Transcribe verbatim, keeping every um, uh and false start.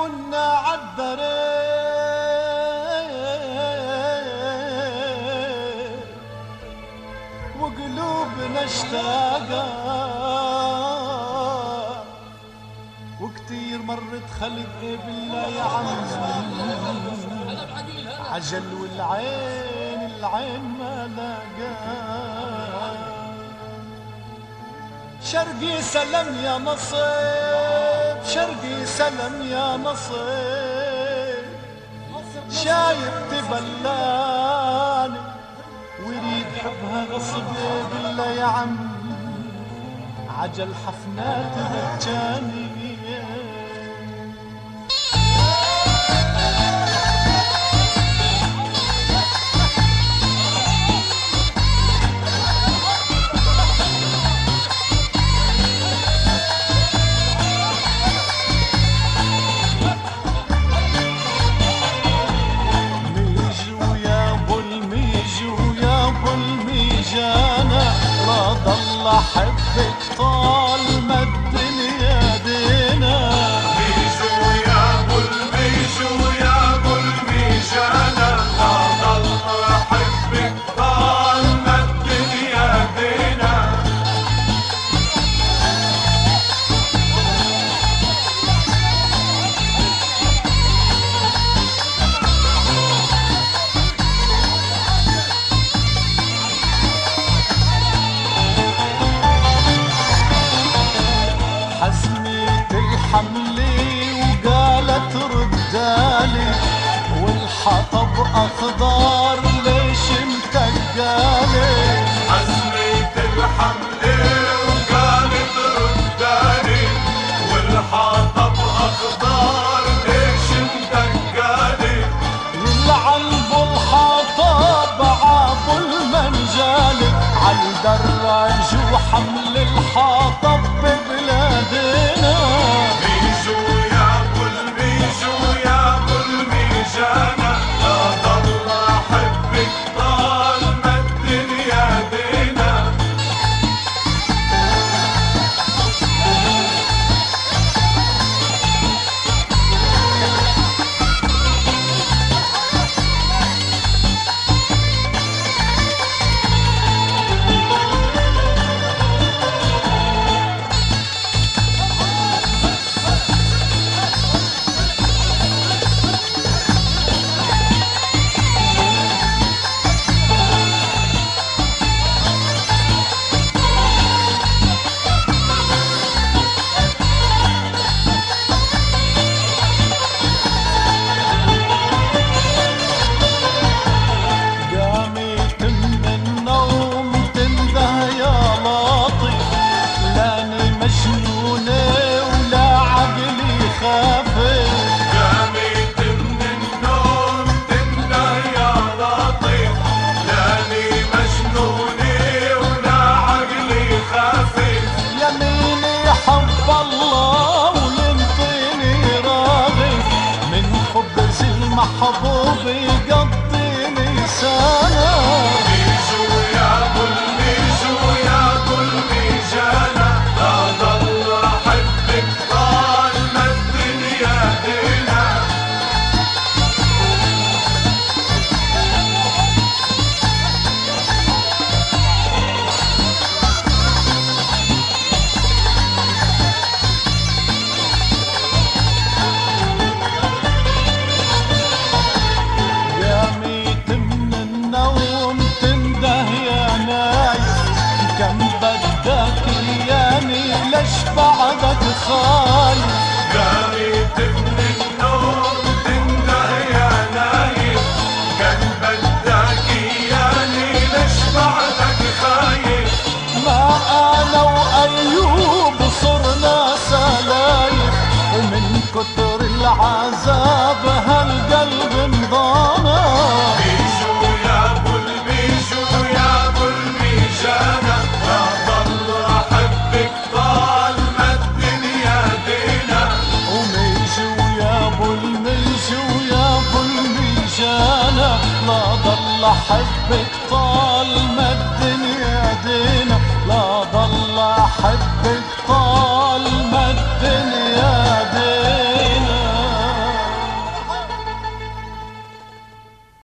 كنا عالدرب وقلوبنا اشتاقت وكتير مرت خلق بالله يا عم عجل والعين العين ما لقى شرقي سلام يا نصيب شرقي سلام يا نصيب شايب تبلاني ويريد حبها غصب بالله يا عم عجل حفنات مجاني احبك طال ما الدنيا دينا بيجو يا ابو البيجو يا ابو الميجانا لا ضل احبك طال ما الدنيا دينا حزمت الحملي وقالت ردالي والحطب اخضر ليش متقالي حزمت الحملي وقالت ردالي والحطب اخضر ليش متقالي يلعن بالحطب عابو المنجالي عالدراج وحمل الحطب ببلادنا بيجو يا ابو البيجو يا ابو الميجانا لا ضل احبك طال ما الدنيا دينا محبوبي يقضيني سنة بيجو يا ابو البيجو يا ابو الميجانا لا ضل احبك طال ما الدنيا دينا بعدك خايف قامت من النوم تنده يا نايم كان بدك اياني ليش بعدك خايف ما انا وايوب صرنا سلايف ومن كتر العذاب هالقلب انضانا بيجو يا ابو البيجو يا ابو الميجانا لا ضل احبك طال ما الدنيا دينا وميجو يا ابو الميجو يا ابو الميجانا لا ضل احبك